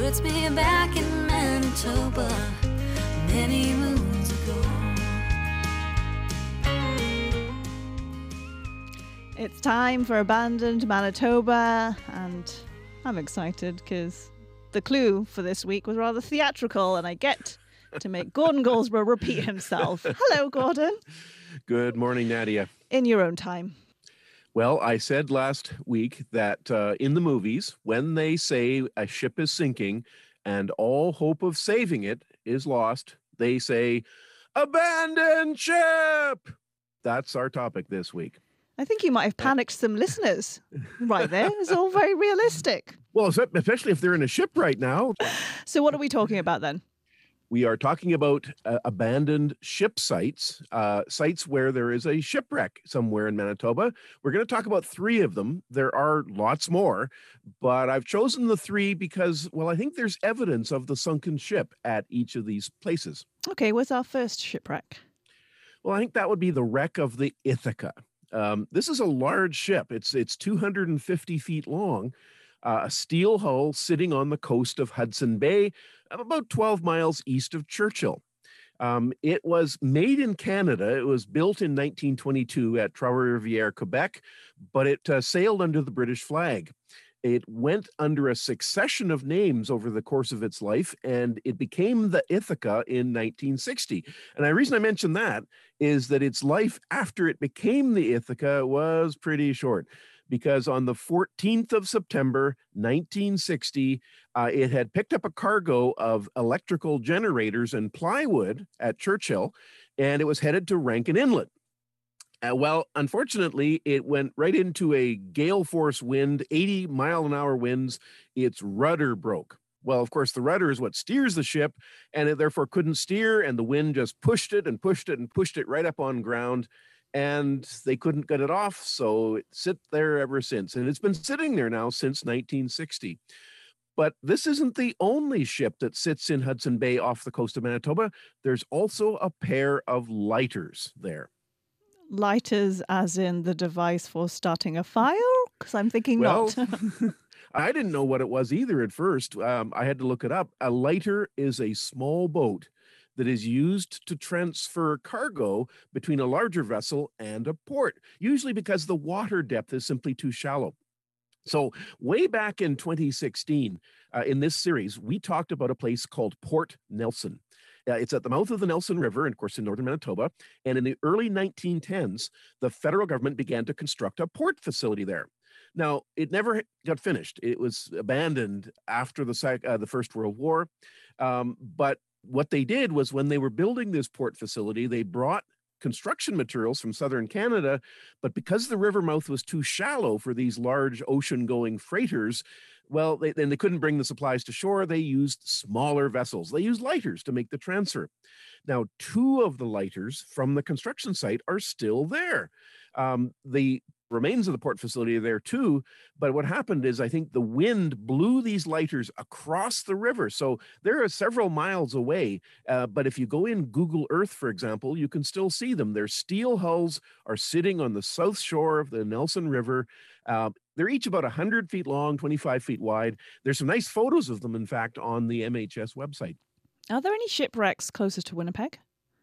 puts me back in Manitoba many moons ago. It's time for Abandoned Manitoba, and I'm excited because the clue for this week was rather theatrical, and I get to make Gordon Goldsborough repeat himself. Hello, Gordon. Good morning, Nadia. In your own time. Well, I said last week that in the movies, when they say a ship is sinking and all hope of saving it is lost, they say, "Abandon ship!" That's our topic this week. I think you might have panicked some listeners right there. It's all very realistic. Well, especially if they're in a ship right now. So what are we talking about then? We are talking about abandoned ship sites, sites where there is a shipwreck somewhere in Manitoba. We're going to talk about 3 of them. There are lots more, but I've chosen the 3 because, well, I think there's evidence of the sunken ship at each of these places. Okay, what's our first shipwreck? Well, I think that would be the wreck of the Ithaca. This is a large ship. It's 250 feet long, a steel hull sitting on the coast of Hudson Bay, about 12 miles east of Churchill. It was made in Canada. It was built in 1922 at Trois-Rivières, Quebec, but it sailed under the British flag. It went under a succession of names over the course of its life, and it became the Ithaca in 1960. And the reason I mention that is that its life after it became the Ithaca was pretty short, because on the 14th of September, 1960, it had picked up a cargo of electrical generators and plywood at Churchill, and it was headed to Rankin Inlet. Well, unfortunately, it went right into a gale force wind, 80-mile-an-hour winds. Its rudder broke. Well, of course, the rudder is what steers the ship, and it therefore couldn't steer, and the wind just pushed it and pushed it and pushed it right up on ground, and they couldn't get it off, so it sit there ever since. And it's been sitting there now since 1960. But this isn't the only ship that sits in Hudson Bay off the coast of Manitoba. There's also a pair of lighters there. Lighters as in the device for starting a fire? Because I'm thinking not. I didn't know what it was either at first. I had to look it up. A lighter is a small boat that is used to transfer cargo between a larger vessel and a port, usually because the water depth is simply too shallow. So way back in 2016, in this series, we talked about a place called Port Nelson. It's at the mouth of the Nelson River, and of course in northern Manitoba. And in the early 1910s, the federal government began to construct a port facility there. Now, it never got finished. It was abandoned after the First World War. But what they did was when they were building this port facility, they brought construction materials from southern Canada, but because the river mouth was too shallow for these large ocean-going freighters, well, they couldn't bring the supplies to shore. They used smaller vessels. They used lighters to make the transfer. Now, 2 of the lighters from the construction site are still there. The remains of the port facility are there too, but what happened is I think the wind blew these lighters across the river. So they're several miles away, but if you go in Google Earth, for example, you can still see them. Their steel hulls are sitting on the south shore of the Nelson River. They're each about 100 feet long, 25 feet wide. There's some nice photos of them, in fact, on the MHS website. Are there any shipwrecks closer to Winnipeg?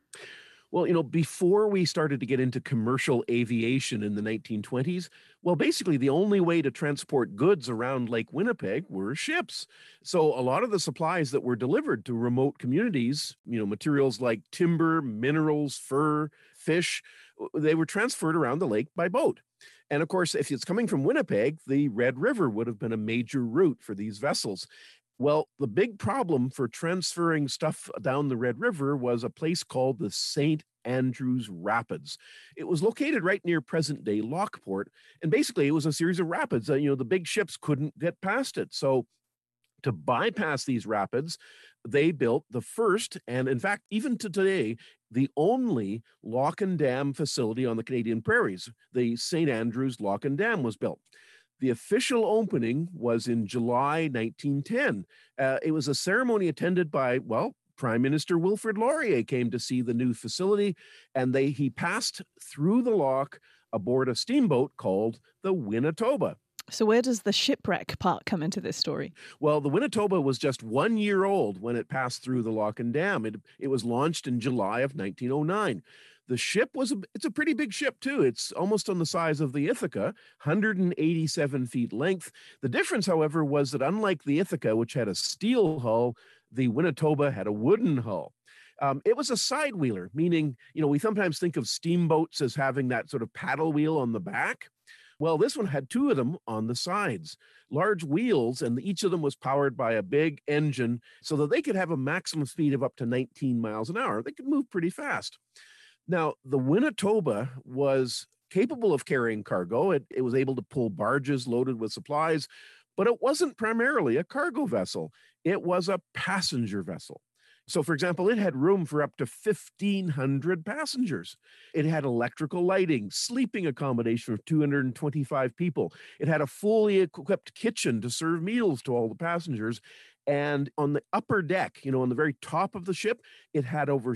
Well, before we started to get into commercial aviation in the 1920s, well, basically the only way to transport goods around Lake Winnipeg were ships. So a lot of the supplies that were delivered to remote communities, materials like timber, minerals, fur, fish, they were transferred around the lake by boat. And of course, if it's coming from Winnipeg, the Red River would have been a major route for these vessels. Well, the big problem for transferring stuff down the Red River was a place called the St. Andrews Rapids. It was located right near present-day Lockport, and basically it was a series of rapids. The big ships couldn't get past it. So to bypass these rapids, they built the first, and in fact, even to today, the only lock and dam facility on the Canadian prairies. The St. Andrews Lock and Dam was built. The official opening was in July 1910. It was a ceremony attended by, Prime Minister Wilfrid Laurier came to see the new facility, and he passed through the lock aboard a steamboat called the Winnetoba. So where does the shipwreck part come into this story? Well, the Winnetoba was just 1 year old when it passed through the Lochen Dam. It was launched in July of 1909. The ship it's a pretty big ship too. It's almost on the size of the Ithaca, 187 feet length. The difference, however, was that unlike the Ithaca, which had a steel hull, the Winnetoba had a wooden hull. It was a side wheeler, meaning, we sometimes think of steamboats as having that sort of paddle wheel on the back. Well, this one had two of them on the sides, large wheels, and each of them was powered by a big engine so that they could have a maximum speed of up to 19 miles an hour. They could move pretty fast. Now, the Winnetoba was capable of carrying cargo. It was able to pull barges loaded with supplies, but it wasn't primarily a cargo vessel. It was a passenger vessel. So, for example, it had room for up to 1,500 passengers. It had electrical lighting, sleeping accommodation for 225 people. It had a fully equipped kitchen to serve meals to all the passengers. And on the upper deck, on the very top of the ship, it had over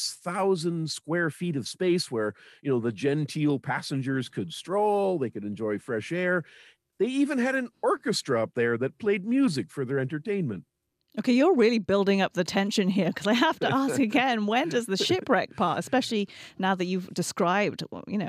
6,000 square feet of space where, the genteel passengers could stroll, they could enjoy fresh air. They even had an orchestra up there that played music for their entertainment. Okay, you're really building up the tension here because I have to ask again, when does the shipwreck part, especially now that you've described,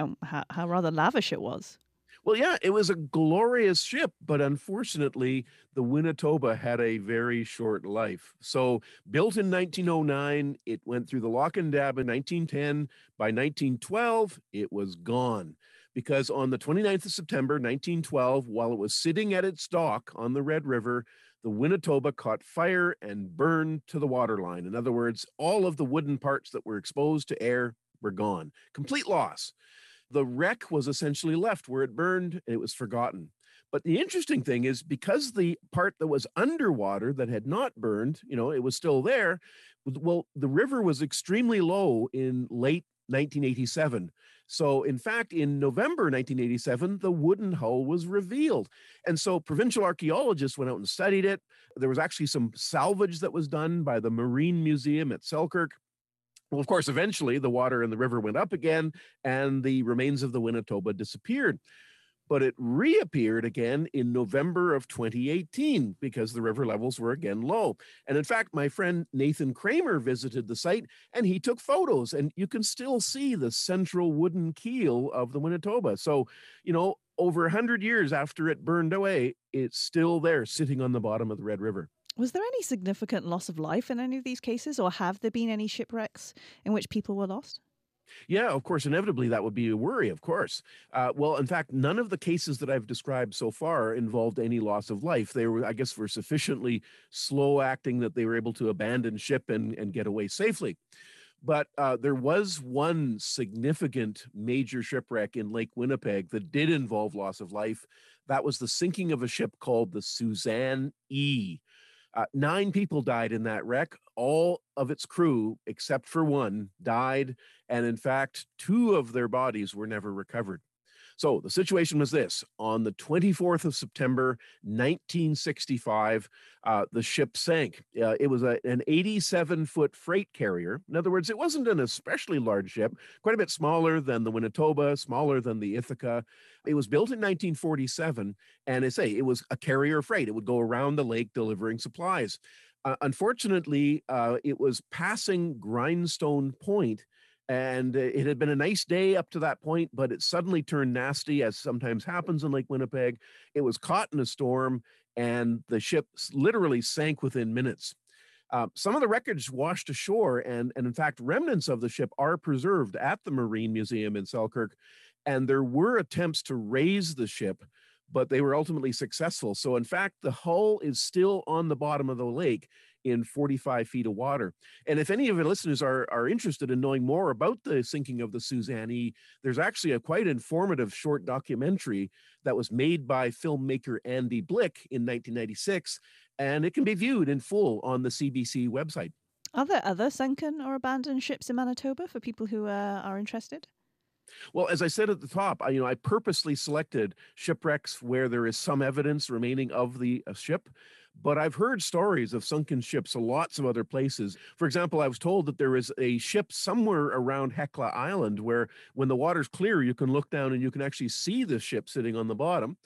how rather lavish it was? Well, yeah, it was a glorious ship, but unfortunately, the Winnetoba had a very short life. So built in 1909, it went through the Lochen Dam in 1910. By 1912, it was gone. Because on the 29th of September, 1912, while it was sitting at its dock on the Red River, the Winnetoba caught fire and burned to the waterline. In other words, all of the wooden parts that were exposed to air were gone. Complete loss. The wreck was essentially left where it burned, and it was forgotten. But the interesting thing is, because the part that was underwater that had not burned, it was still there, well, the river was extremely low in late 1987. So, in fact, in November 1987, the wooden hull was revealed. And so provincial archaeologists went out and studied it. There was actually some salvage that was done by the Marine Museum at Selkirk. Well, of course, eventually the water in the river went up again and the remains of the Winnetoba disappeared. But it reappeared again in November of 2018 because the river levels were again low. And in fact, my friend Nathan Kramer visited the site and he took photos, and you can still see the central wooden keel of the Winnetoba. So, over 100 years after it burned away, it's still there sitting on the bottom of the Red River. Was there any significant loss of life in any of these cases, or have there been any shipwrecks in which people were lost? Yeah, of course, inevitably that would be a worry, of course. Well, in fact, none of the cases that I've described so far involved any loss of life. They were, I guess, were sufficiently slow acting that they were able to abandon ship and get away safely. But there was one significant major shipwreck in Lake Winnipeg that did involve loss of life. That was the sinking of a ship called the Suzanne E. 9 people died in that wreck. All of its crew, except for one, died. And in fact, 2 of their bodies were never recovered. So the situation was this. On the 24th of September, 1965, the ship sank. It was an 87-foot freight carrier. In other words, it wasn't an especially large ship, quite a bit smaller than the Winnetoba, smaller than the Ithaca. It was built in 1947, and it was a carrier freight. It would go around the lake delivering supplies. Unfortunately, it was passing Grindstone Point, and it had been a nice day up to that point, but it suddenly turned nasty, as sometimes happens in Lake Winnipeg. It was caught in a storm, and the ship literally sank within minutes. Some of the wreckage washed ashore, and in fact, remnants of the ship are preserved at the Marine Museum in Selkirk. And there were attempts to raise the ship, but they were ultimately successful. So in fact, the hull is still on the bottom of the lake in 45 feet of water. And if any of your listeners are interested in knowing more about the sinking of the Suzanne E, there's actually a quite informative short documentary that was made by filmmaker Andy Blick in 1996, and it can be viewed in full on the CBC website. Are there other sunken or abandoned ships in Manitoba for people who are interested? Well, as I said at the top, I purposely selected shipwrecks where there is some evidence remaining of the ship, but I've heard stories of sunken ships lots of other places. For example, I was told that there is a ship somewhere around Hecla Island where when the water's clear, you can look down and you can actually see the ship sitting on the bottom.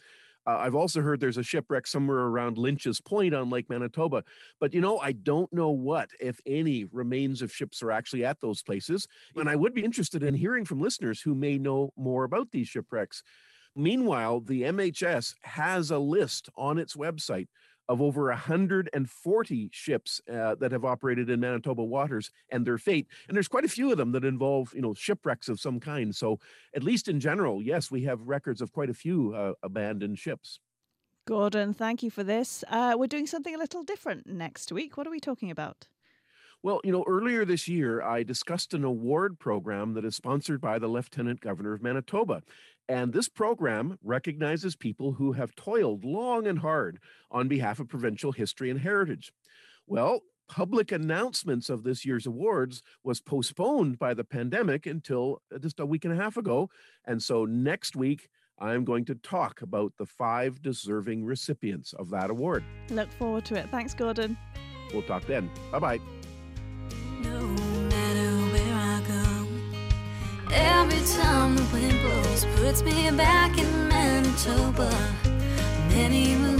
I've also heard there's a shipwreck somewhere around Lynch's Point on Lake Manitoba. But, I don't know what, if any, remains of ships are actually at those places. And I would be interested in hearing from listeners who may know more about these shipwrecks. Meanwhile, the MHS has a list on its website of over 140 ships that have operated in Manitoba waters and their fate. And there's quite a few of them that involve, shipwrecks of some kind. So at least in general, yes, we have records of quite a few abandoned ships. Gordon, thank you for this. We're doing something a little different next week. What are we talking about? Well, earlier this year, I discussed an award program that is sponsored by the Lieutenant Governor of Manitoba. And this program recognizes people who have toiled long and hard on behalf of provincial history and heritage. Well, public announcements of this year's awards was postponed by the pandemic until just a week and a half ago. And so next week, I'm going to talk about the 5 deserving recipients of that award. Look forward to it. Thanks, Gordon. We'll talk then. Bye-bye. No matter where I go, every time the wind blows, puts me back in Manitoba. Many moons